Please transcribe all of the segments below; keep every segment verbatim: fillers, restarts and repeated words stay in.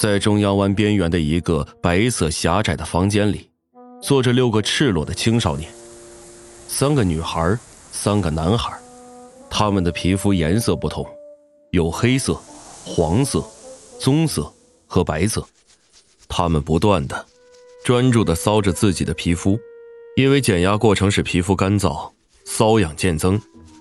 在中央湾边缘的一个白色狭窄的房间里，坐着六个赤裸的青少年，三个女孩，三个男孩，他们的皮肤颜色不同，有黑色、黄色、棕色和白色。他们不断的、专注地搔着自己的皮肤，因为减压过程使皮肤干燥，瘙痒渐增。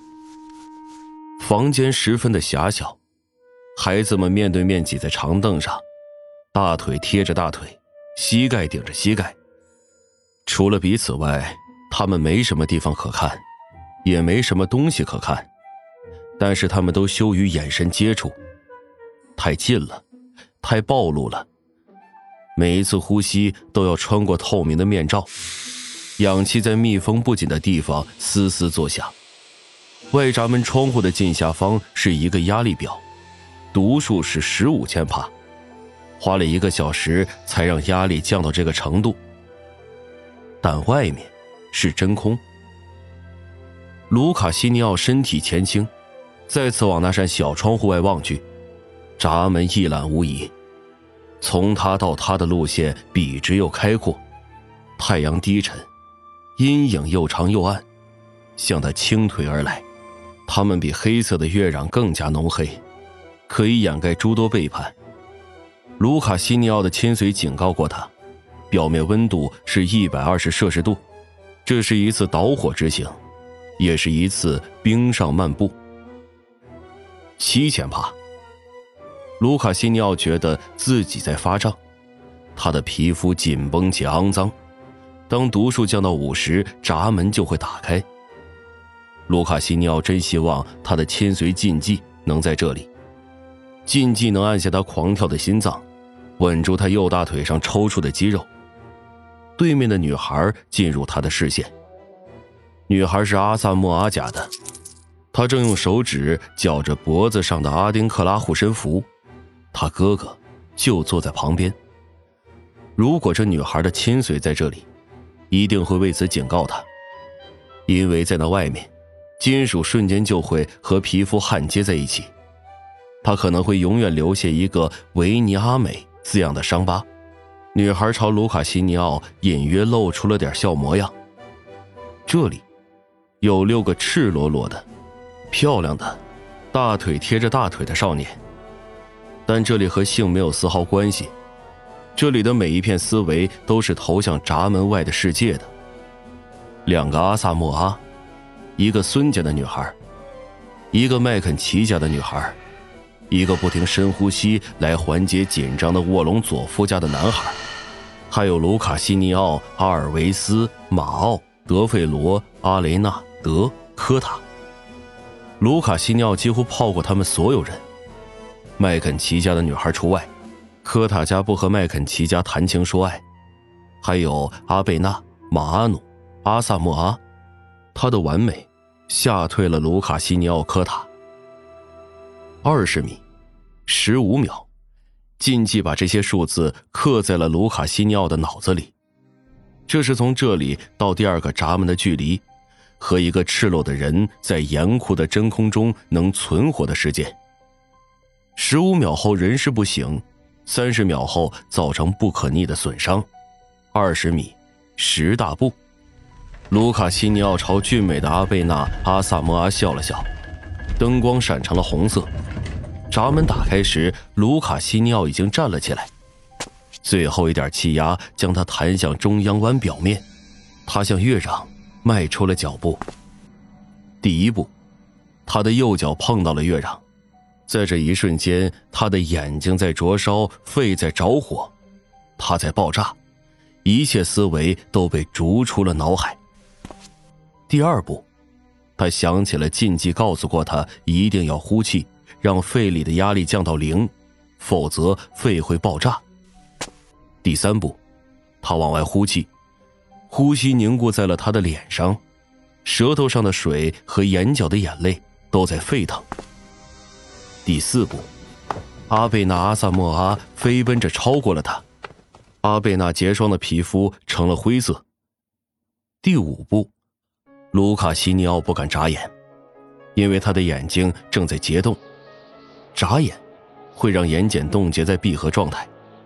房间十分的狭小，孩子们面对面挤在长凳上，大腿贴着大腿，膝盖顶着膝盖。除了彼此外，他们没什么地方可看，也没什么东西可看，但是他们都羞于眼神接触，太近了，太暴露了。每一次呼吸都要穿过透明的面罩，氧气在密封不紧的地方嘶嘶作响。外闸门窗户的近下方是一个压力表，读数是十五千帕，花了一个小时才让压力降到这个程度。但外面是真空。卢卡西尼奥身体前倾，再次往那扇小窗户外望去，闸门一览无遗，从他到他的路线笔直又开阔，太阳低沉，阴影又长又暗，向他倾颓而来。他们比黑色的月壤更加浓黑，可以掩盖诸多背叛。卢卡西尼奥的亲随警告过他，表面温度是一百二十摄氏度，这是一次导火之行，也是一次冰上漫步。七千帕。卢卡西尼奥觉得自己在发胀，他的皮肤紧绷且肮脏，当读数降到五十，闸门就会打开。卢卡西尼奥真希望他的亲随禁忌能在这里，禁忌能按下他狂跳的心脏，稳住他右大腿上抽搐的肌肉。对面的女孩进入他的视线，女孩是阿萨莫阿家的，她正用手指绞着脖子上的阿丁克拉护身符，他哥哥就坐在旁边。如果这女孩的亲随在这里，一定会为此警告她，因为在那外面，金属瞬间就会和皮肤焊接在一起，她可能会永远留下一个维尼阿美字样的伤疤。女孩朝卢卡西尼奥隐约露出了点笑模样。这里有六个赤裸裸的、漂亮的、大腿贴着大腿的少年，但这里和性没有丝毫关系，这里的每一片思维都是投向闸门外的世界的。两个阿萨莫阿，一个孙家的女孩，一个麦肯齐家的女孩，一个不停深呼吸来缓解紧张的卧龙佐夫家的男孩，还有卢卡西尼奥、阿尔维斯、马奥、德费罗、阿雷纳、德、科塔。卢卡西尼奥几乎泡过他们所有人，麦肯齐家的女孩除外，科塔家不和麦肯齐家谈情说爱，还有阿贝纳、马阿努、阿萨莫阿，他的完美吓退了卢卡西尼奥科塔。二十米，十五秒，禁忌把这些数字刻在了卢卡西尼奥的脑子里。这是从这里到第二个闸门的距离，和一个赤裸的人在严酷的真空中能存活的时间。十五秒后人事不省，三十秒后造成不可逆的损伤。二十米，十大步。卢卡西尼奥朝俊美的阿贝纳、阿萨莫阿笑了笑，灯光闪成了红色。闸门打开时，卢卡西尼奥已经站了起来，最后一点气压将他弹向中央湾表面，他向月壤迈出了脚步。第一步，他的右脚碰到了月壤，在这一瞬间，他的眼睛在灼烧，肺在着火，他在爆炸，一切思维都被逐出了脑海。第二步，他想起了禁忌告诉过他一定要呼气，让肺里的压力降到零，否则肺会爆炸。第三步，他往外呼气，呼吸凝固在了他的脸上，舌头上的水和眼角的眼泪都在沸腾。第四步，阿贝纳阿萨莫阿飞奔着超过了他，阿贝纳结霜的皮肤成了灰色。第五步，卢卡西尼奥不敢眨眼，因为他的眼睛正在结冻，眨眼会让眼睑冻结在闭合状态，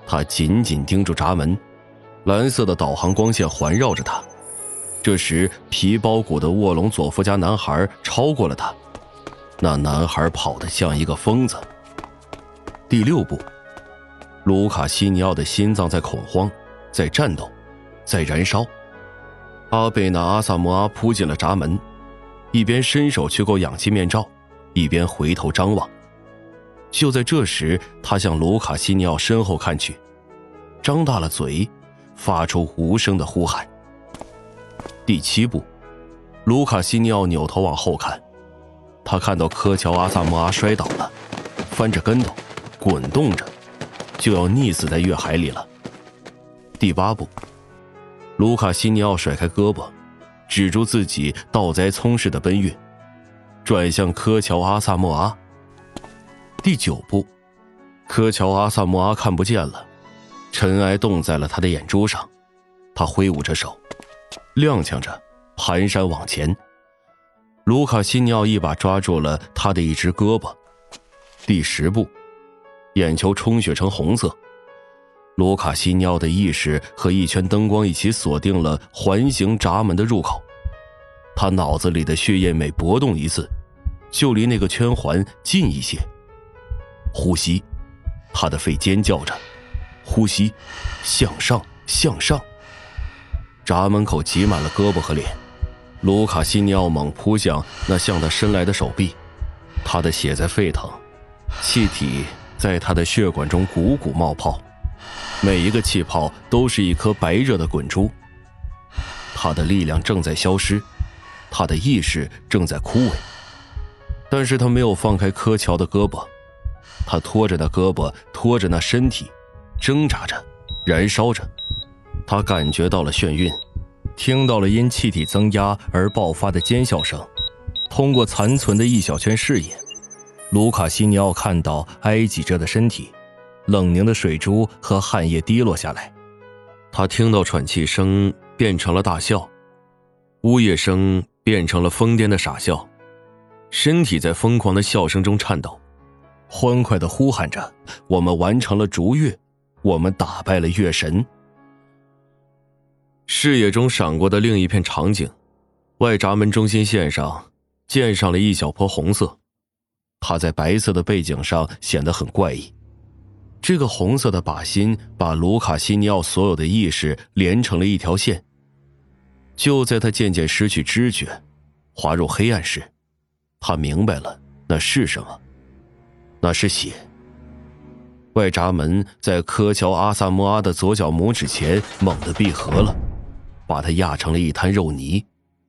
他紧紧盯住闸门，蓝色的导航光线环绕着他。这时皮包骨的卧龙佐夫家男孩超过了他，那男孩跑得像一个疯子。第六步，卢卡西尼奥的心脏在恐慌，在战斗，在燃烧。阿贝纳阿萨摩阿扑进了闸门，一边伸手去够氧气面罩，一边回头张望。就在这时，他向卢卡西尼奥身后看去，张大了嘴，发出无声的呼喊。第七步，卢卡西尼奥扭头往后看，他看到科乔阿萨莫阿摔倒了，翻着跟头，滚动着，就要溺死在月海里了。第八步，卢卡西尼奥甩开胳膊，止住自己倒栽葱似的奔跃，转向科乔阿萨莫阿。第九步，科乔阿萨莫阿看不见了，尘埃冻在了他的眼珠上，他挥舞着手，踉跄着蹒跚往前。卢卡西尼奥一把抓住了他的一只胳膊。第十步，眼球充血成红色，卢卡西尼奥的意识和一圈灯光一起锁定了环形闸门的入口。他脑子里的血液每搏动一次，就离那个圈环近一些。呼吸，他的肺尖叫着，呼吸，向上，向上。闸门口挤满了胳膊和脸，卢卡西尼奥猛扑向那向他伸来的手臂，他的血在沸腾，气体在他的血管中鼓鼓冒泡，每一个气泡都是一颗白热的滚珠。他的力量正在消失，他的意识正在枯萎，但是他没有放开柯乔的胳膊，他拖着那胳膊，拖着那身体，挣扎着，燃烧着。他感觉到了眩晕，听到了因气体增压而爆发的尖笑声。通过残存的一小圈视野，卢卡西尼奥看到挨挤着的身体，冷凝的水珠和汗液滴落下来。他听到喘气声变成了大笑，呜咽声变成了疯癫的傻笑，身体在疯狂的笑声中颤抖，欢快地呼喊着：我们完成了逐月，我们打败了月神。视野中闪过的另一片场景，外闸门中心线上溅上了一小坡红色，它在白色的背景上显得很怪异。这个红色的靶心把卢卡西尼奥所有的意识连成了一条线。就在他渐渐失去知觉，滑入黑暗时，他明白了那是什么，那是血。外闸门在柯乔阿萨莫阿的左脚拇指前猛地闭合了，把他压成了一滩肉泥。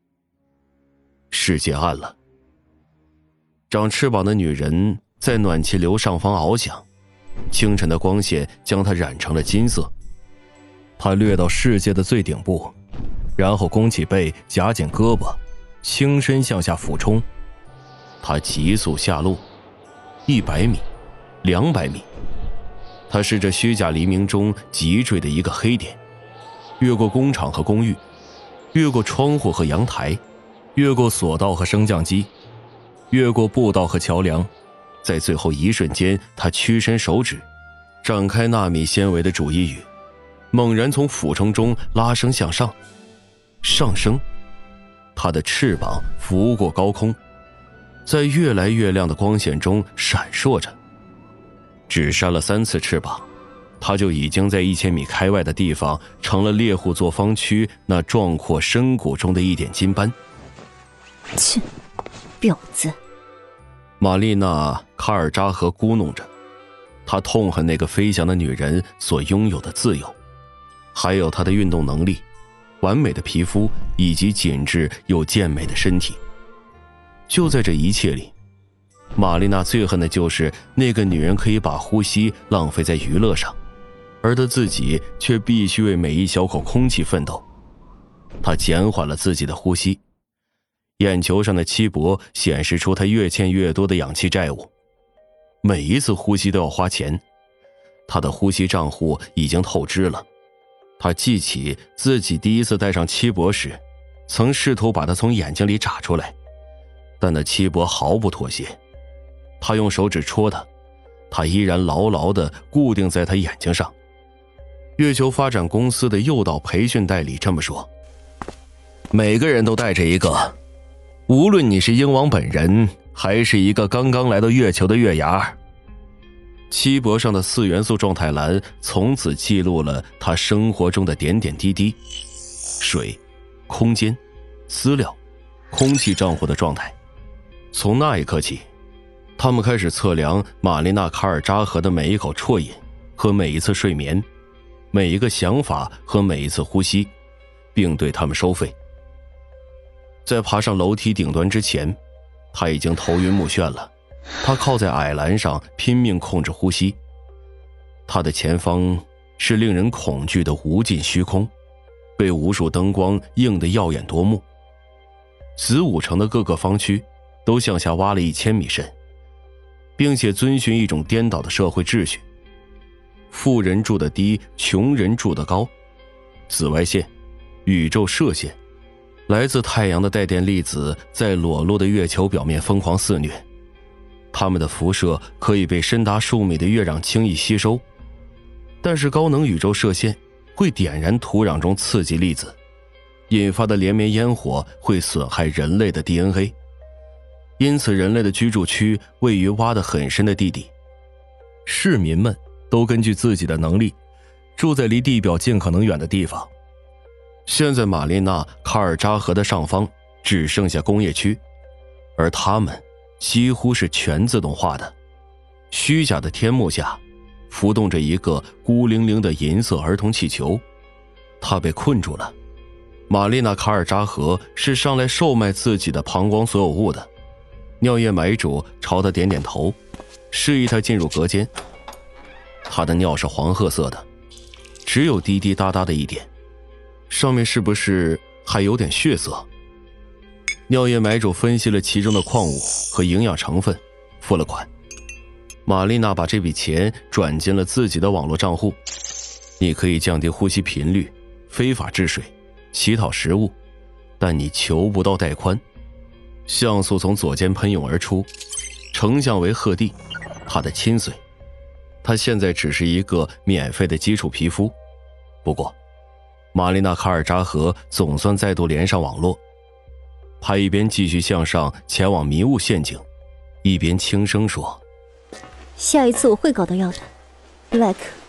世界暗了，长翅膀的女人在暖气流上方翱翔，清晨的光线将它染成了金色。她掠到世界的最顶部，然后弓起背，夹紧胳膊，轻身向下俯冲。她急速下落，一百米，两百米。她是这虚假黎明中急坠的一个黑点，越过工厂和公寓，越过窗户和阳台，越过索道和升降机，越过步道和桥梁。在最后一瞬间，他屈伸手指，展开纳米纤维的主衣羽，猛然从俯冲中拉升向上，上升。他的翅膀拂过高空，在越来越亮的光线中闪烁着。只扇了三次翅膀，他就已经在一千米开外的地方成了猎户座方区那壮阔深谷中的一点金斑。 切，婊子！ 玛丽娜·卡尔扎荷咕哝着，她痛恨那个飞翔的女人所拥有的自由，还有她的运动能力、完美的皮肤以及紧致又健美的身体。就在这一切里，玛丽娜最恨的就是那个女人可以把呼吸浪费在娱乐上，而她自己却必须为每一小口空气奋斗。她减缓了自己的呼吸，眼球上的漆箔显示出她越欠越多的氧气债务，每一次呼吸都要花钱。她的呼吸账户已经透支了。她记起自己第一次戴上漆箔时，曾试图把它从眼睛里眨出来，但那漆箔毫不妥协。他用手指戳它，它依然牢牢地固定在他眼睛上， 月球发展公司的诱导培训代理这么说：每个人都带着一个，无论你是鹰王本人还是一个刚刚来到月球的月牙。漆箔上的四元素状态栏从此记录了他生活中的点点滴滴：水、空间、资料、空气账户的状态。从那一刻起，他们开始测量玛丽娜·卡尔扎河的每一口啜饮和每一次睡眠，每一个想法和每一次呼吸，并对他们收费。在爬上楼梯顶端之前，他已经头晕目眩了。他靠在矮栏上拼命控制呼吸，他的前方是令人恐惧的无尽虚空，被无数灯光映得耀眼夺目。子午城的各个方区都向下挖了一千米深，并且遵循一种颠倒的社会秩序：富人住得低，穷人住得高。紫外线、宇宙射线、来自太阳的带电粒子在裸露的月球表面疯狂肆虐，它们的辐射可以被深达数米的月壤轻易吸收，但是高能宇宙射线会点燃土壤中刺激粒子，引发的连绵烟火会损害人类的 D N A， 因此人类的居住区位于挖得很深的地底。市民们都根据自己的能力住在离地表尽可能远的地方。现在玛丽娜·卡尔扎河的上方只剩下工业区，而他们几乎是全自动化的。虚假的天幕下浮动着一个孤零零的银色儿童气球，它被困住了。玛丽娜·卡尔扎河是上来售卖自己的膀胱所有物的。尿液买主朝他点点头，示意他进入隔间。他的尿是黄褐色的，只有滴滴答答的一点，上面是不是还有点血色？尿液买主分析了其中的矿物和营养成分，付了款。玛丽娜把这笔钱转进了自己的网络账户。你可以降低呼吸频率，非法治水，乞讨食物，但你求不到带宽。像素从左肩喷涌而出，成像为赫蒂，他的亲随。他现在只是一个免费的基础皮肤。不过玛丽娜·卡尔扎河总算再度连上网络。他一边继续向上前往迷雾陷阱，一边轻声说： 下一次我会搞到药的 Black